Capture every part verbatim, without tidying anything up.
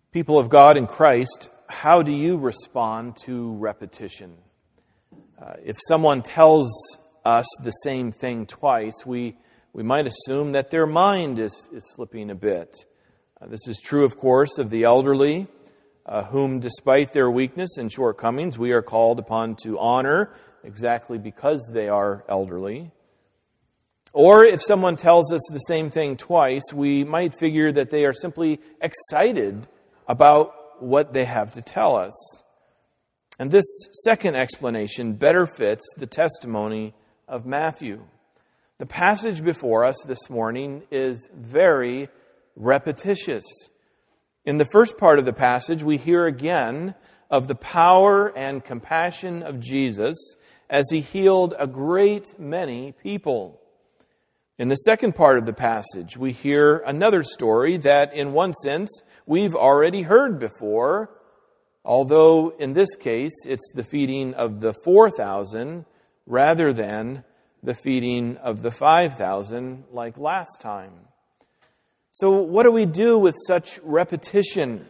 People of God in Christ, how do you respond to repetition? Uh, if someone tells us the same thing twice, we, we might assume that their mind is, is slipping a bit. Uh, this is true, of course, of the elderly, uh, whom, despite their weakness and shortcomings, we are called upon to honor exactly because they are elderly. Or if someone tells us the same thing twice, we might figure that they are simply excited about what they have to tell us. And this second explanation better fits the testimony of Matthew. The passage before us this morning is very repetitious. In the first part of the passage, we hear again of the power and compassion of Jesus as he healed a great many people. In the second part of the passage, we hear another story that, in one sense, we've already heard before, although in this case, it's the feeding of the four thousand rather than the feeding of the five thousand like last time. So what do we do with such repetition?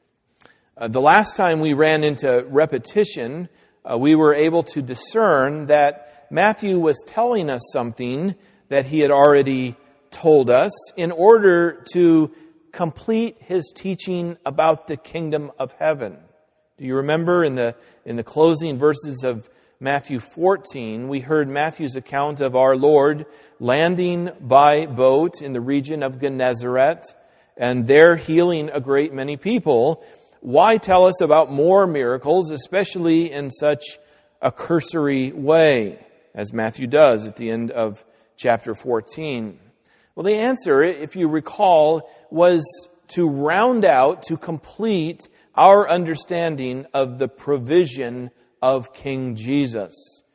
Uh, the last time we ran into repetition, uh, we were able to discern that Matthew was telling us something that he had already told us in order to complete his teaching about the kingdom of heaven. Do you remember in the in the closing verses of Matthew fourteen, we heard Matthew's account of our Lord landing by boat in the region of Gennesaret and there healing a great many people. Why tell us about more miracles, especially in such a cursory way, as Matthew does at the end of chapter fourteen? Well, the answer, if you recall, was to round out, to complete our understanding of the provision of King Jesus.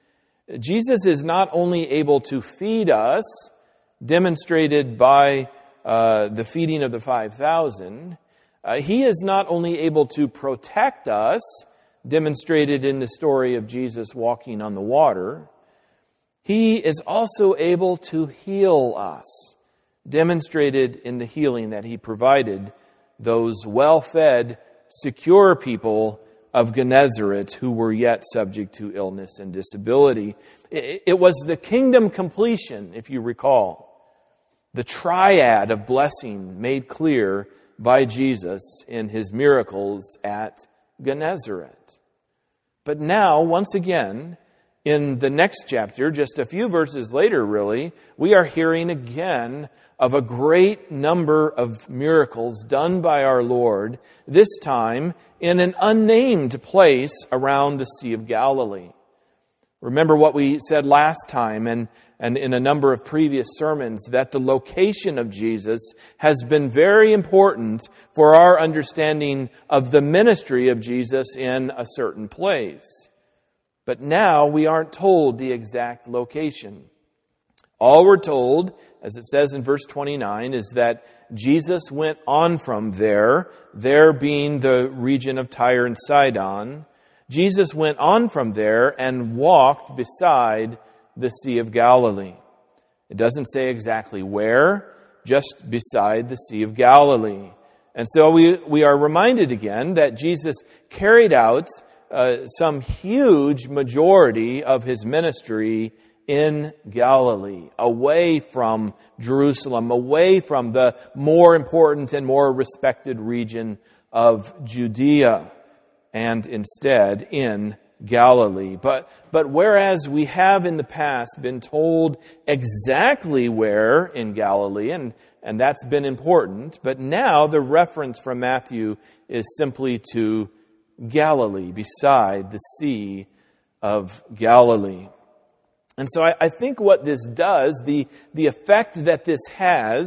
Jesus is not only able to feed us, demonstrated by uh, the feeding of the five thousand, uh, he is not only able to protect us, demonstrated in the story of Jesus walking on the water, he is also able to heal us, demonstrated in the healing that he provided those well-fed, secure people of Gennesaret who were yet subject to illness and disability. It was the kingdom completion, if you recall, the triad of blessing made clear by Jesus in his miracles at Gennesaret. But now, once again, in the next chapter, just a few verses later really, we are hearing again of a great number of miracles done by our Lord, this time in an unnamed place around the Sea of Galilee. Remember what we said last time and, and in a number of previous sermons, that the location of Jesus has been very important for our understanding of the ministry of Jesus in a certain place. But now we aren't told the exact location. All we're told, as it says in verse twenty-nine, is that Jesus went on from there, there being the region of Tyre and Sidon. Jesus went on from there and walked beside the Sea of Galilee. It doesn't say exactly where, just beside the Sea of Galilee. And so we, we are reminded again that Jesus carried out Uh, some huge majority of his ministry in Galilee, away from Jerusalem, away from the more important and more respected region of Judea, and instead in Galilee. But, but whereas we have in the past been told exactly where in Galilee, and, and that's been important, but now the reference from Matthew is simply to Galilee, beside the Sea of Galilee. And so I, I think what this does, the, the effect that this has,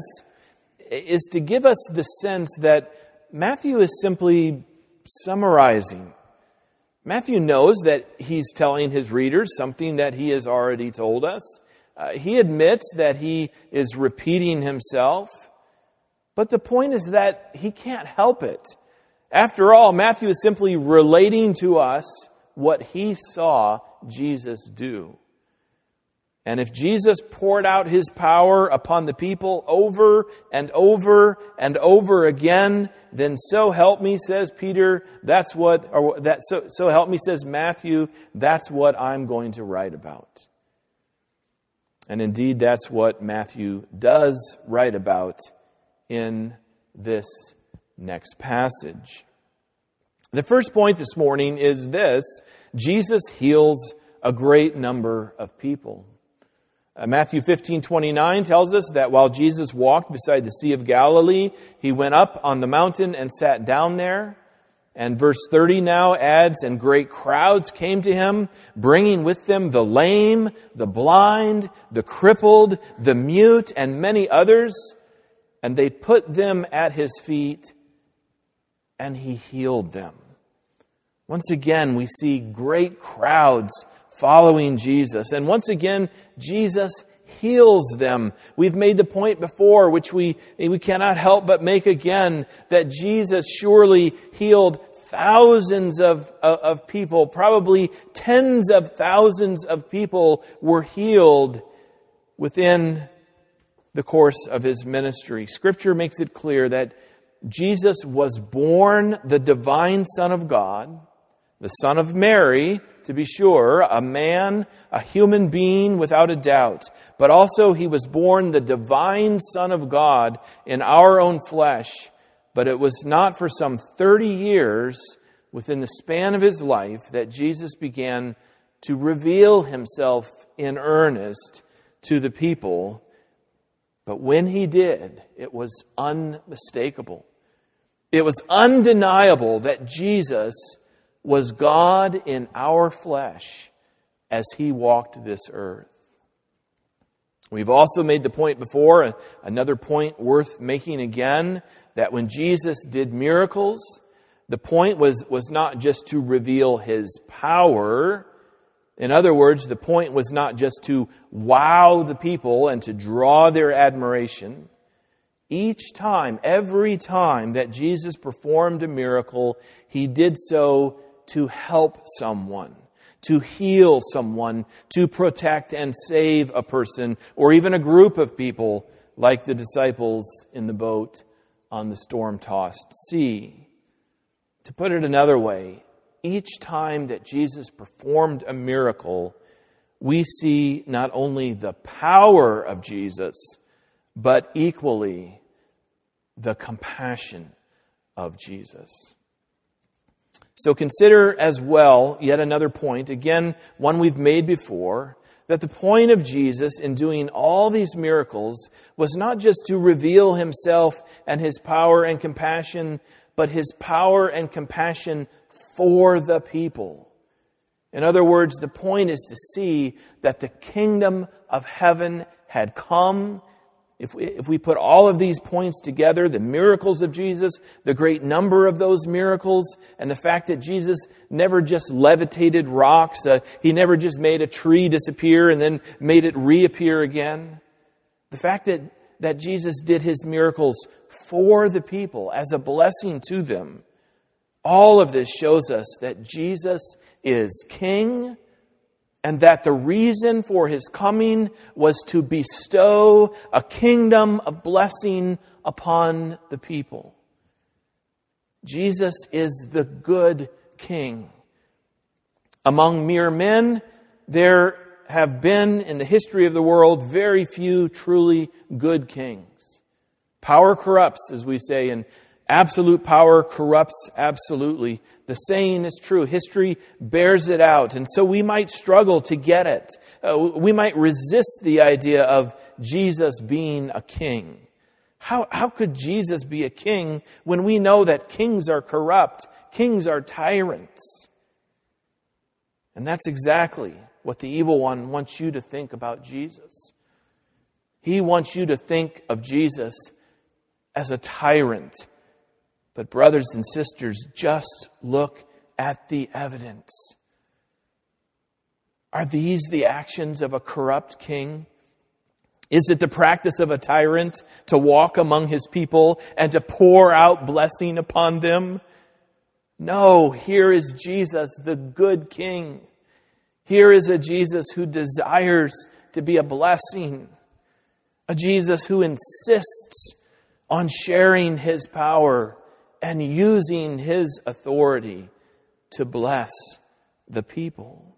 is to give us the sense that Matthew is simply summarizing. Matthew knows that he's telling his readers something that he has already told us. Uh, he admits that he is repeating himself. But the point is that he can't help it. After all, Matthew is simply relating to us what he saw Jesus do. And if Jesus poured out his power upon the people over and over and over again, then so help me, says Peter, that's what, or that, so, so help me, says Matthew, that's what I'm going to write about. And indeed, that's what Matthew does write about in this next passage. The first point this morning is this: Jesus heals a great number of people. Uh, Matthew fifteen twenty-nine tells us that while Jesus walked beside the Sea of Galilee, he went up on the mountain and sat down there. And verse thirty now adds, and great crowds came to him, bringing with them the lame, the blind, the crippled, the mute, and many others. And they put them at his feet, and he healed them. Once again, we see great crowds following Jesus. And once again, Jesus heals them. We've made the point before, which we, we cannot help but make again, that Jesus surely healed thousands of, of, of people. Probably tens of thousands of people were healed within the course of his ministry. Scripture makes it clear that Jesus was born the divine Son of God, the Son of Mary, to be sure, a man, a human being without a doubt. But also he was born the divine Son of God in our own flesh. But it was not for some thirty years within the span of his life that Jesus began to reveal himself in earnest to the people. But when he did, it was unmistakable. It was undeniable that Jesus was God in our flesh as he walked this earth. We've also made the point before, another point worth making again, that when Jesus did miracles, the point was, was not just to reveal his power. In other words, the point was not just to wow the people and to draw their admiration. Each time, every time that Jesus performed a miracle, he did so to help someone, to heal someone, to protect and save a person, or even a group of people like the disciples in the boat on the storm-tossed sea. To put it another way, each time that Jesus performed a miracle, we see not only the power of Jesus, but equally the compassion of Jesus. So consider as well yet another point, again, one we've made before, that the point of Jesus in doing all these miracles was not just to reveal himself and his power and compassion, but his power and compassion for the people. In other words, the point is to see that the kingdom of heaven had come. If we, if we put all of these points together, the miracles of Jesus, the great number of those miracles, and the fact that Jesus never just levitated rocks, uh, he never just made a tree disappear and then made it reappear again. The fact that, that Jesus did his miracles for the people as a blessing to them, all of this shows us that Jesus is King, and that the reason for his coming was to bestow a kingdom of blessing upon the people. Jesus is the good King. Among mere men, there have been in the history of the world very few truly good kings. Power corrupts, as we say, and absolute power corrupts absolutely. The saying is true. History bears it out. And so we might struggle to get it. Uh, we might resist the idea of Jesus being a king. How, how could Jesus be a king when we know that kings are corrupt? Kings are tyrants. And that's exactly what the evil one wants you to think about Jesus. He wants you to think of Jesus as a tyrant. But brothers and sisters, just look at the evidence. Are these the actions of a corrupt king? Is it the practice of a tyrant to walk among his people and to pour out blessing upon them? No, here is Jesus, the good King. Here is a Jesus who desires to be a blessing. A Jesus who insists on sharing His power and using His authority to bless the people.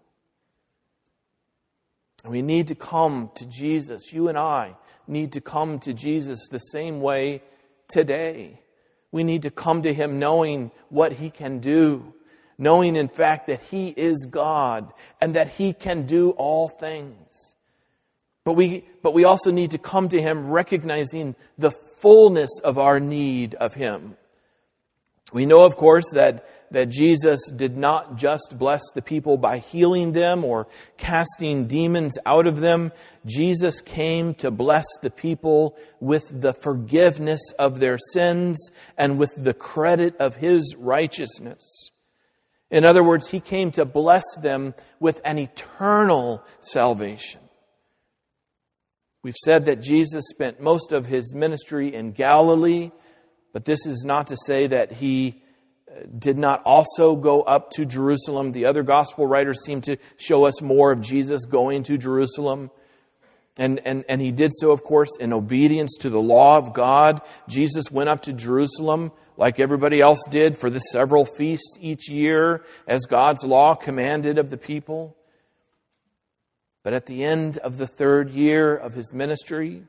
We need to come to Jesus. You and I need to come to Jesus the same way today. We need to come to Him knowing what He can do, knowing in fact that He is God and that He can do all things. But we, but we also need to come to Him recognizing the fullness of our need of Him. We know, of course, that, that Jesus did not just bless the people by healing them or casting demons out of them. Jesus came to bless the people with the forgiveness of their sins and with the credit of His righteousness. In other words, He came to bless them with an eternal salvation. We've said that Jesus spent most of His ministry in Galilee, but this is not to say that He did not also go up to Jerusalem. The other gospel writers seem to show us more of Jesus going to Jerusalem. And, and, and He did so, of course, in obedience to the law of God. Jesus went up to Jerusalem like everybody else did for the several feasts each year as God's law commanded of the people. But at the end of the third year of His ministry,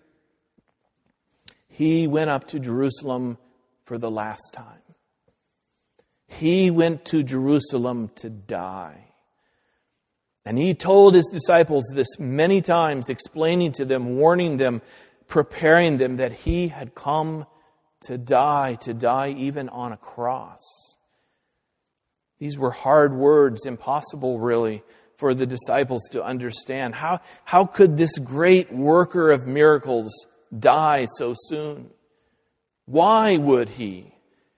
He went up to Jerusalem for the last time. He went to Jerusalem to die. And He told His disciples this many times, explaining to them, warning them, preparing them that He had come to die, to die even on a cross. These were hard words, impossible really for the disciples to understand. How, how could this great worker of miracles die so soon? Why would He?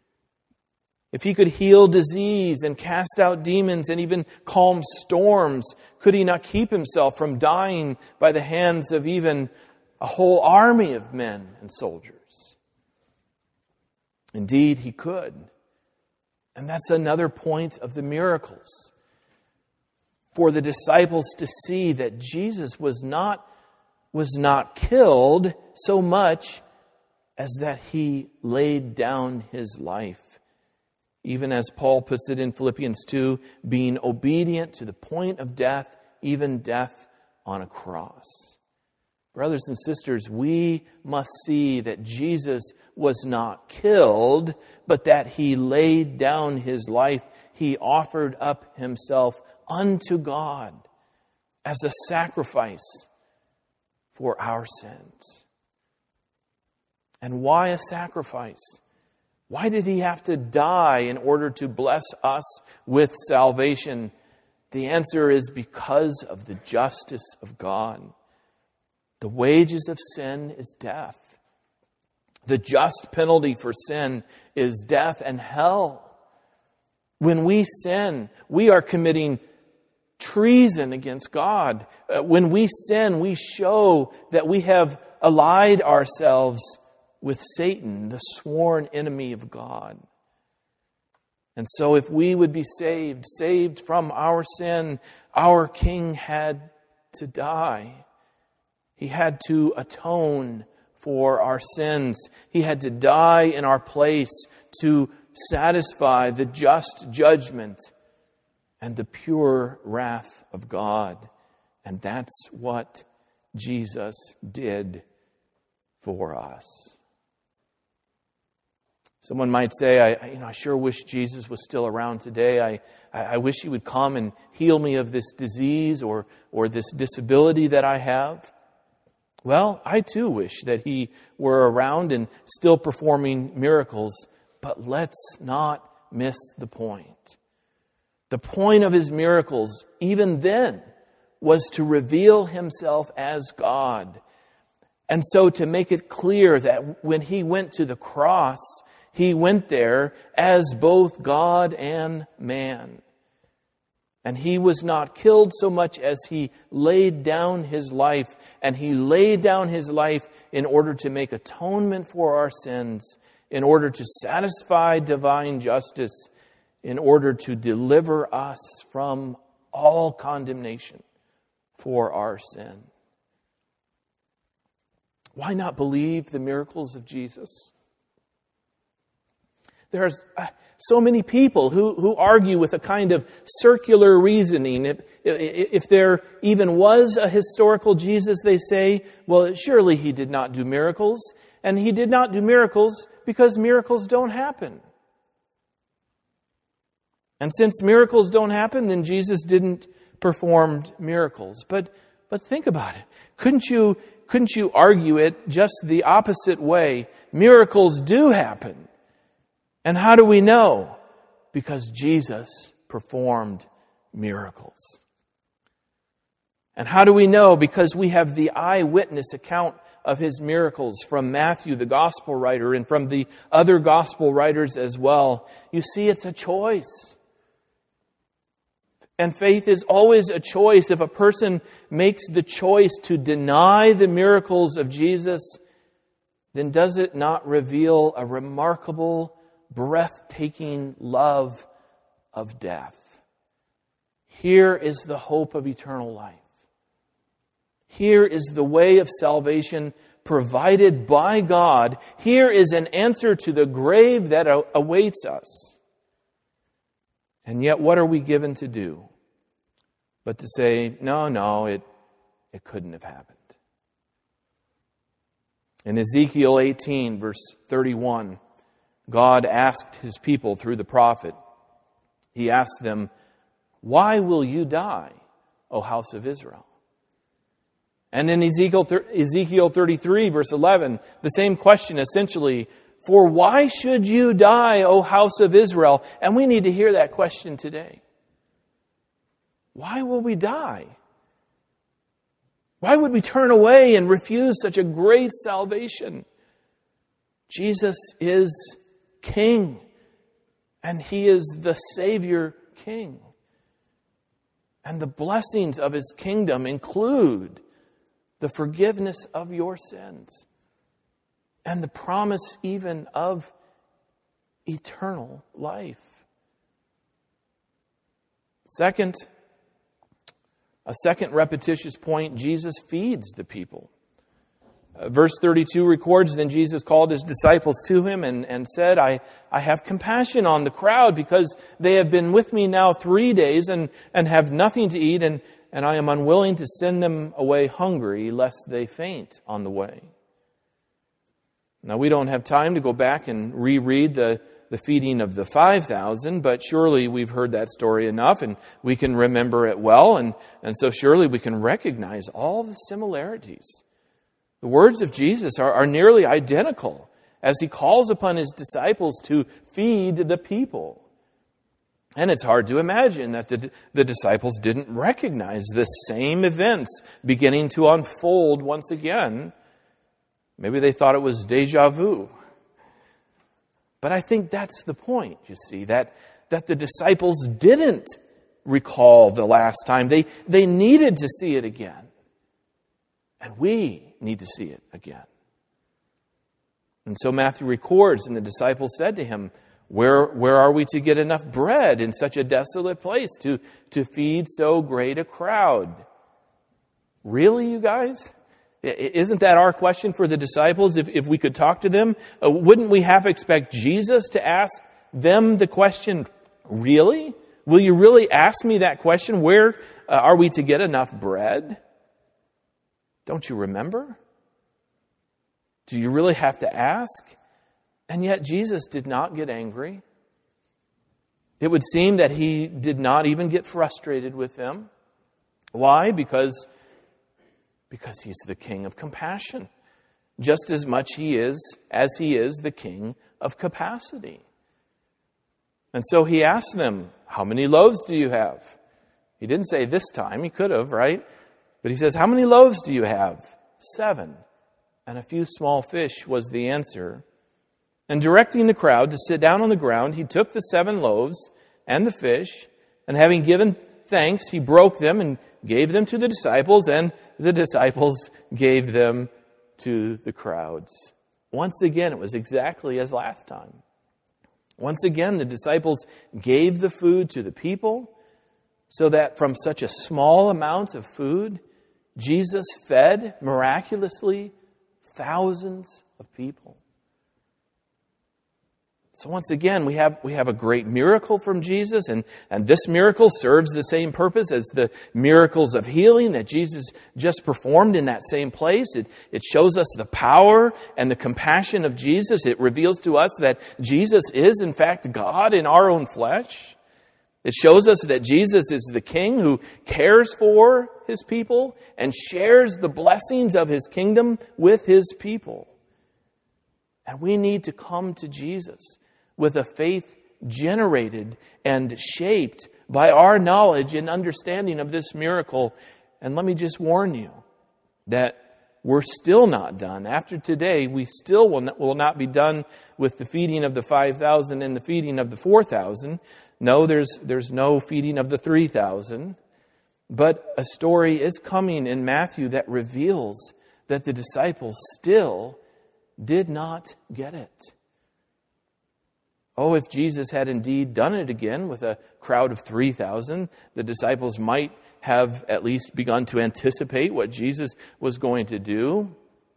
If He could heal disease and cast out demons and even calm storms, could He not keep Himself from dying by the hands of even a whole army of men and soldiers? Indeed, He could. And that's another point of the miracles. For the disciples to see that Jesus was not, was not killed so much as that He laid down His life. Even as Paul puts it in Philippians two, being obedient to the point of death, even death on a cross. Brothers and sisters, we must see that Jesus was not killed, but that He laid down His life. He offered up Himself unto God as a sacrifice for our sins. And why a sacrifice? Why did He have to die in order to bless us with salvation? The answer is because of the justice of God. The wages of sin is death. The just penalty for sin is death and hell. When we sin, we are committing treason against God. Uh, when we sin, we show that we have allied ourselves with Satan, the sworn enemy of God. And so if we would be saved, saved from our sin, our King had to die. He had to atone for our sins. He had to die in our place to satisfy the just judgment and the pure wrath of God. And that's what Jesus did for us. Someone might say, I, you know, I sure wish Jesus was still around today. I, I wish He would come and heal me of this disease or, or this disability that I have. Well, I too wish that He were around and still performing miracles. But let's not miss the point. The point of His miracles, even then, was to reveal Himself as God. And so to make it clear that when He went to the cross, He went there as both God and man. And He was not killed so much as He laid down His life. And He laid down His life in order to make atonement for our sins, in order to satisfy divine justice, in order to deliver us from all condemnation for our sin. Why not believe the miracles of Jesus? There's uh, so many people who, who argue with a kind of circular reasoning. If, if there even was a historical Jesus, they say, well, surely he did not do miracles. And he did not do miracles because miracles don't happen. And since miracles don't happen, then Jesus didn't perform miracles. But but think about it. Couldn't you couldn't you argue it just the opposite way? Miracles do happen. And how do we know? Because Jesus performed miracles. And how do we know? Because we have the eyewitness account of his miracles from Matthew, the gospel writer, and from the other gospel writers as well. You see, it's a choice. And faith is always a choice. If a person makes the choice to deny the miracles of Jesus, then does it not reveal a remarkable, breathtaking love of death? Here is the hope of eternal life. Here is the way of salvation provided by God. Here is an answer to the grave that awaits us. And yet, what are we given to do? But to say, no, no, it, it couldn't have happened. In Ezekiel eighteen, verse thirty-one, God asked his people through the prophet, he asked them, why will you die, O house of Israel? And in Ezekiel, Ezekiel thirty-three, verse eleven, the same question essentially, for why should you die, O house of Israel? And we need to hear that question today. Why will we die? Why would we turn away and refuse such a great salvation? Jesus is King, and he is the Savior King. And the blessings of his kingdom include the forgiveness of your sins and the promise even of eternal life. Second, a second repetitious point, Jesus feeds the people. Uh, verse thirty-two records, then Jesus called his disciples to him and, and said, I, I have compassion on the crowd because they have been with me now three days and, and have nothing to eat, and, and I am unwilling to send them away hungry lest they faint on the way. Now, we don't have time to go back and reread the the feeding of the five thousand, but surely we've heard that story enough and we can remember it well, and, and so surely we can recognize all the similarities. The words of Jesus are, are nearly identical as he calls upon his disciples to feed the people. And it's hard to imagine that the, the disciples didn't recognize the same events beginning to unfold once again. Maybe they thought it was déjà vu. But I think that's the point, you see, that, that the disciples didn't recall the last time. They, they needed to see it again. And we need to see it again. And so Matthew records, and the disciples said to him, Where, where are we to get enough bread in such a desolate place to, to feed so great a crowd? Really, you guys? Isn't that our question for the disciples? If, if we could talk to them, uh, wouldn't we half expect Jesus to ask them the question, really? Will you really ask me that question? Where uh, are we to get enough bread? Don't you remember? Do you really have to ask? And yet Jesus did not get angry. It would seem that he did not even get frustrated with them. Why? Because Because he's the King of compassion, just as much he is as he is the King of capacity. And so he asked them, how many loaves do you have? He didn't say this time, he could have, right? But he says, how many loaves do you have? Seven. And a few small fish was the answer. And directing the crowd to sit down on the ground, he took the seven loaves and the fish, and having given thanks, he broke them and gave them to the disciples, and the disciples gave them to the crowds. Once again, it was exactly as last time. Once again, the disciples gave the food to the people, so that from such a small amount of food, Jesus fed miraculously thousands of people. So once again, we have we have a great miracle from Jesus, and, and this miracle serves the same purpose as the miracles of healing that Jesus just performed in that same place. It, it shows us the power and the compassion of Jesus. It reveals to us that Jesus is, in fact, God in our own flesh. It shows us that Jesus is the King who cares for His people and shares the blessings of His kingdom with His people. And we need to come to Jesus with a faith generated and shaped by our knowledge and understanding of this miracle. And let me just warn you that we're still not done. After today, we still will not, will not be done with the feeding of the five thousand and the feeding of the four thousand. No, there's, there's no feeding of the three thousand. But a story is coming in Matthew that reveals that the disciples still did not get it. Oh, if Jesus had indeed done it again with a crowd of three thousand, the disciples might have at least begun to anticipate what Jesus was going to do.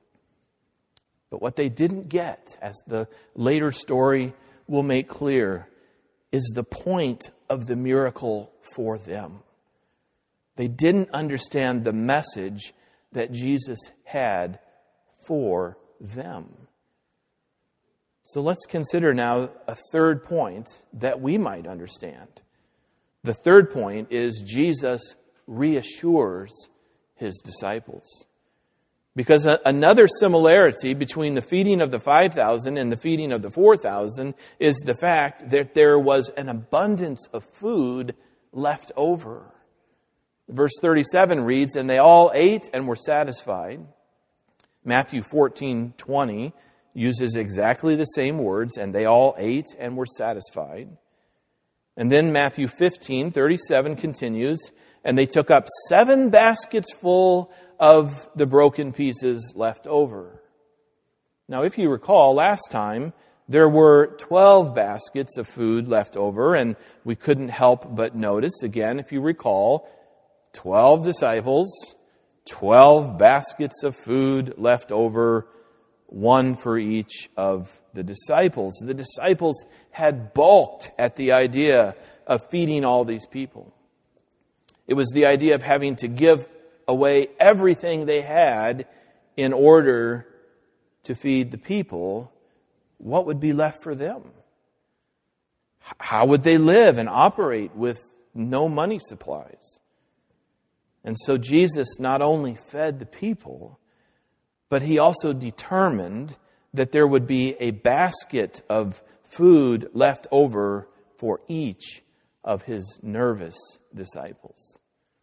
But what they didn't get, as the later story will make clear, is the point of the miracle for them. They didn't understand the message that Jesus had for them. So let's consider now a third point that we might understand. The third point is Jesus reassures His disciples. Because a, another similarity between the feeding of the five thousand and the feeding of the four thousand is the fact that there was an abundance of food left over. Verse thirty-seven reads, "And they all ate and were satisfied." Matthew fourteen twenty uses exactly the same words, "and they all ate and were satisfied." And then Matthew fifteen thirty-seven continues, "And they took up seven baskets full of the broken pieces left over." Now, if you recall, last time there were twelve baskets of food left over, and we couldn't help but notice, again, if you recall, twelve disciples, twelve baskets of food left over, one for each of the disciples. The disciples had balked at the idea of feeding all these people. It was the idea of having to give away everything they had in order to feed the people. What would be left for them? How would they live and operate with no money supplies? And so Jesus not only fed the people, but He also determined that there would be a basket of food left over for each of His nervous disciples.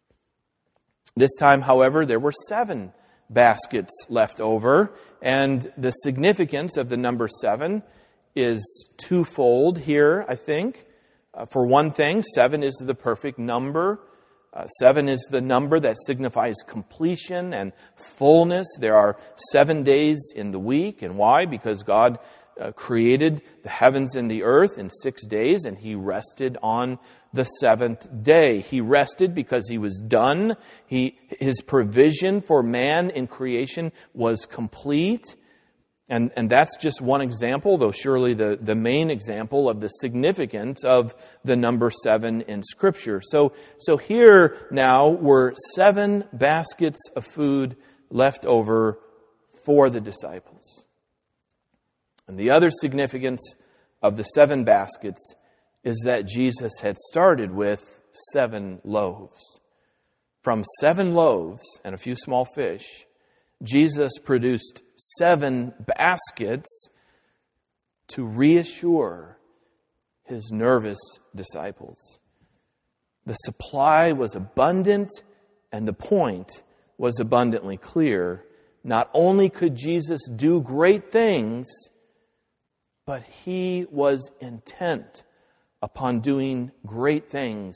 This time, however, there were seven baskets left over, and the significance of the number seven is twofold here, I think. Uh, for one thing, seven is the perfect number. Uh, seven is the number that signifies completion and fullness. There are seven days in the week. And why? Because God uh, created the heavens and the earth in six days, and He rested on the seventh day. He rested because He was done. He, His provision for man in creation was complete. And, and that's just one example, though surely the, the main example of the significance of the number seven in Scripture. So, so here now were seven baskets of food left over for the disciples. And the other significance of the seven baskets is that Jesus had started with seven loaves. From seven loaves and a few small fish, Jesus produced seven baskets to reassure His nervous disciples. The supply was abundant, and the point was abundantly clear. Not only could Jesus do great things, but He was intent upon doing great things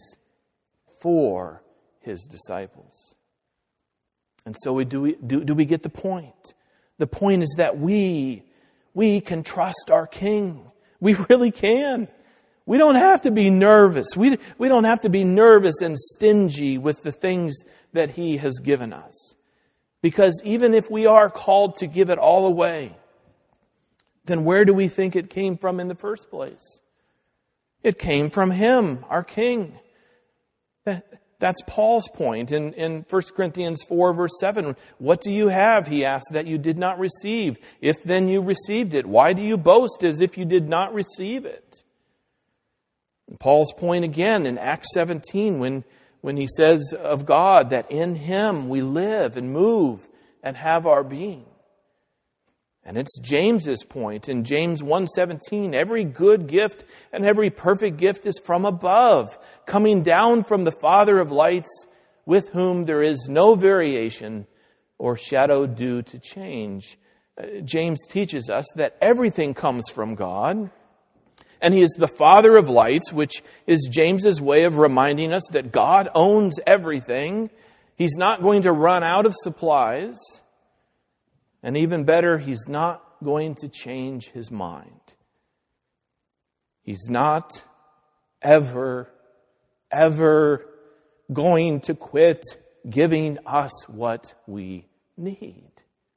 for His disciples. And so we do, we, do, do we get the point? The point is that we, we can trust our King. We really can. We don't have to be nervous. We, we don't have to be nervous and stingy with the things that He has given us. Because even if we are called to give it all away, then where do we think it came from in the first place? It came from Him, our King. That's Paul's point in, in First Corinthians four, verse seven. What do you have, he asked, that you did not receive? If then you received it, why do you boast as if you did not receive it? And Paul's point again in Acts seventeen, when, when he says of God that in Him we live and move and have our being. And it's James's point in James one seventeen. Every good gift and every perfect gift is from above, coming down from the Father of lights, with whom there is no variation or shadow due to change. Uh, James teaches us that everything comes from God. And He is the Father of lights, which is James's way of reminding us that God owns everything. He's not going to run out of supplies. And even better, He's not going to change His mind. He's not ever, ever going to quit giving us what we need.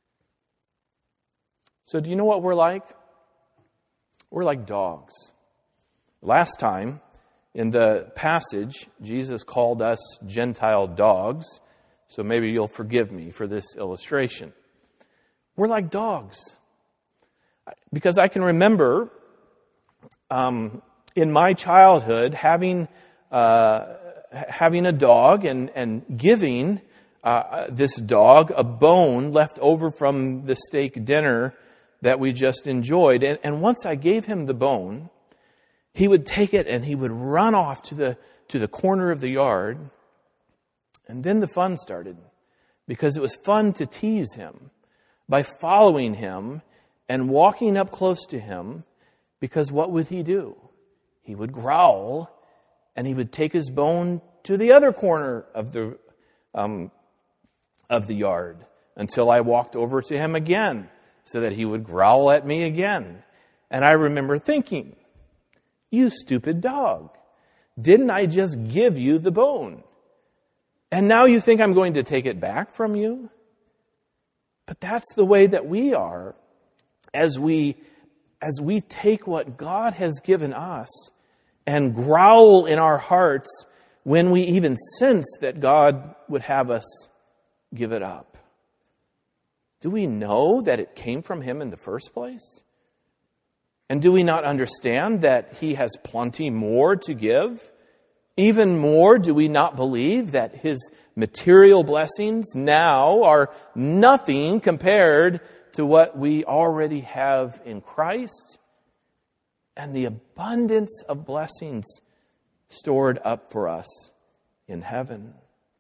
So do you know what we're like? We're like dogs. Last time, in the passage, Jesus called us Gentile dogs. So maybe you'll forgive me for this illustration. We're like dogs. Because I can remember um, in my childhood having uh, having a dog and, and giving uh, this dog a bone left over from the steak dinner that we just enjoyed. And, and once I gave him the bone, he would take it and he would run off to the to the corner of the yard. And then the fun started, because it was fun to tease him by following him and walking up close to him, because what would he do? He would growl, and he would take his bone to the other corner of the um, of the yard until I walked over to him again, so that he would growl at me again. And I remember thinking, you stupid dog, didn't I just give you the bone? And now you think I'm going to take it back from you? But that's the way that we are as we, as we take what God has given us and growl in our hearts when we even sense that God would have us give it up. Do we know that it came from Him in the first place? And do we not understand that He has plenty more to give? Even more, do we not believe that His material blessings now are nothing compared to what we already have in Christ and the abundance of blessings stored up for us in heaven?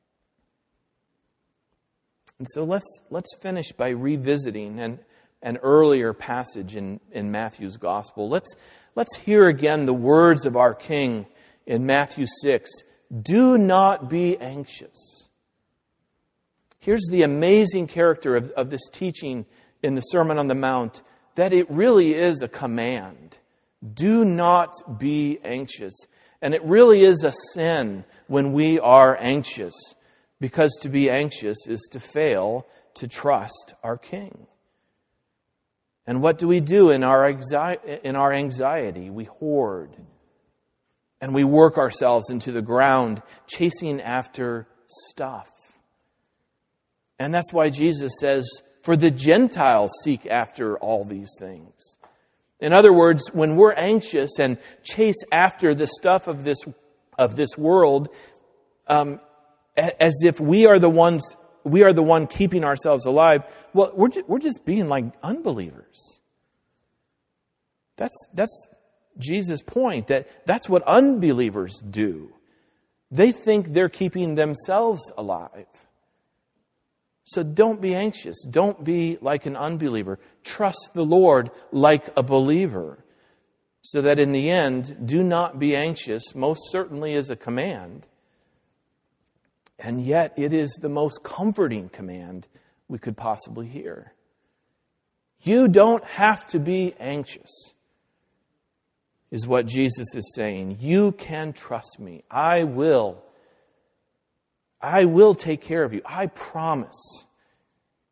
And so let's let's finish by revisiting an, an earlier passage in, in Matthew's Gospel. Let's let's hear again the words of our King in Matthew six. Do not be anxious. Here's the amazing character of, of this teaching in the Sermon on the Mount, that it really is a command. Do not be anxious. And it really is a sin when we are anxious, because to be anxious is to fail to trust our King. And what do we do in our anxi- in our anxiety? We hoard. And we work ourselves into the ground, chasing after stuff. And that's why Jesus says, for the Gentiles seek after all these things. In other words, when we're anxious and chase after the stuff of this of this world, um, as if we are the ones, we are the one keeping ourselves alive, well, we're just, we're just being like unbelievers. That's that's Jesus' point, that that's what unbelievers do. They think they're keeping themselves alive. So don't be anxious. Don't be like an unbeliever. Trust the Lord like a believer. So that in the end, do not be anxious, most certainly is a command. And yet it is the most comforting command we could possibly hear. You don't have to be anxious, is what Jesus is saying. You can trust me. I will. I will take care of you. I promise.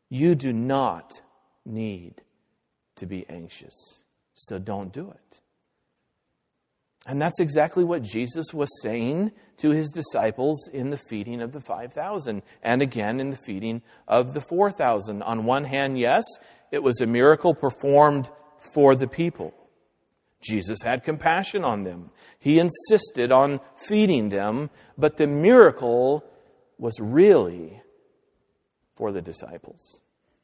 You do not need to be anxious, so don't do it. And that's exactly what Jesus was saying to his disciples in the feeding of the five thousand, and again in the feeding of the four thousand. On one hand, yes, it was a miracle performed for the people. Jesus had compassion on them. He insisted on feeding them, but the miracle was really for the disciples,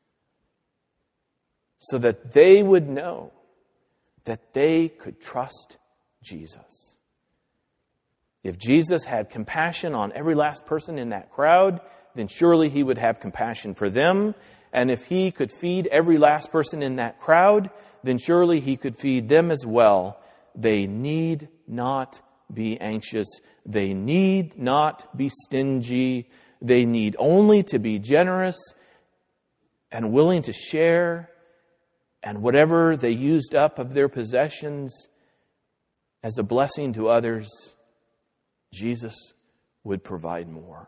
so that they would know that they could trust Jesus. If Jesus had compassion on every last person in that crowd, then surely he would have compassion for them. And if he could feed every last person in that crowd, then surely he could feed them as well. They need not be anxious. They need not be stingy. They need only to be generous and willing to share. And whatever they used up of their possessions as a blessing to others, Jesus would provide more.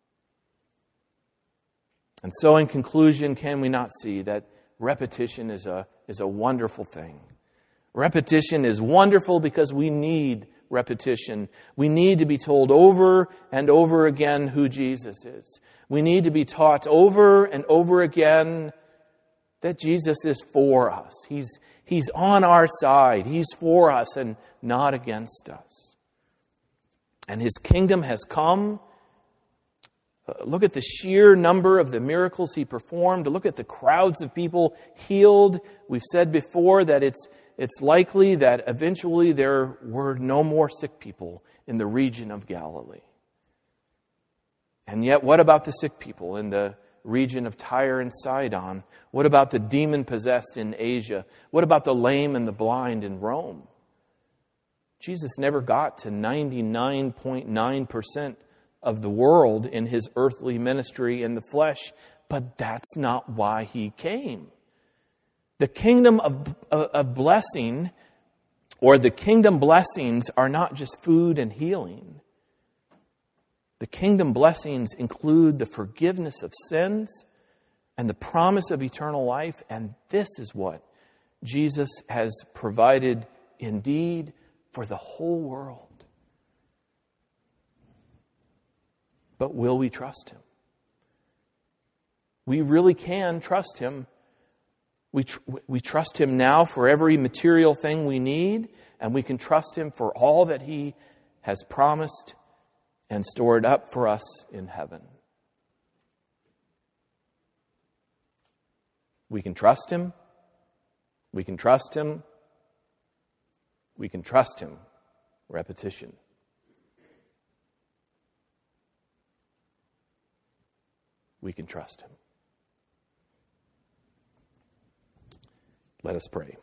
And so in conclusion, can we not see that repetition is a, is a wonderful thing? Repetition is wonderful because we need repetition. We need to be told over and over again who Jesus is. We need to be taught over and over again that Jesus is for us. He's, he's on our side. He's for us and not against us. And his kingdom has come. Look at the sheer number of the miracles he performed. Look at the crowds of people healed. We've said before that it's, it's likely that eventually there were no more sick people in the region of Galilee. And yet, what about the sick people in the region of Tyre and Sidon? What about the demon-possessed in Asia? What about the lame and the blind in Rome? Jesus never got to ninety-nine point nine percent of the world in his earthly ministry in the flesh, but that's not why he came. The kingdom of, of blessing, or the kingdom blessings, are not just food and healing. The kingdom blessings include the forgiveness of sins and the promise of eternal life, and this is what Jesus has provided indeed for the whole world. But will we trust him? We really can trust him. We, tr- we trust him now for every material thing we need, and we can trust him for all that he has promised and stored up for us in heaven. We can trust him. We can trust him. We can trust him. Repetition. We can trust him. Let us pray.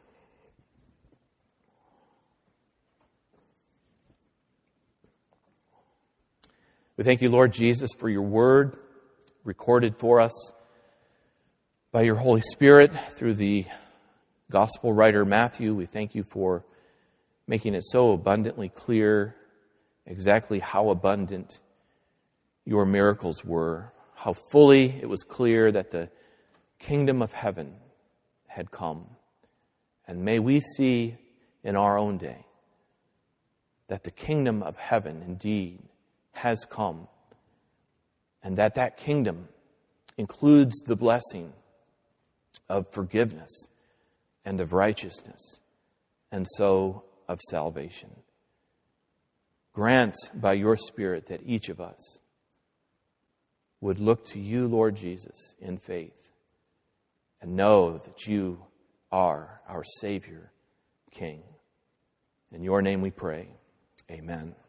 We thank you, Lord Jesus, for your word recorded for us by your Holy Spirit through the gospel writer Matthew. We thank you for making it so abundantly clear exactly how abundant your miracles were, how fully it was clear that the kingdom of heaven had come. And may we see in our own day that the kingdom of heaven indeed has come, and that that kingdom includes the blessing of forgiveness and of righteousness, and so of salvation. Grant by your Spirit that each of us would look to you, Lord Jesus, in faith, and know that you are our Savior, King. In your name we pray. Amen.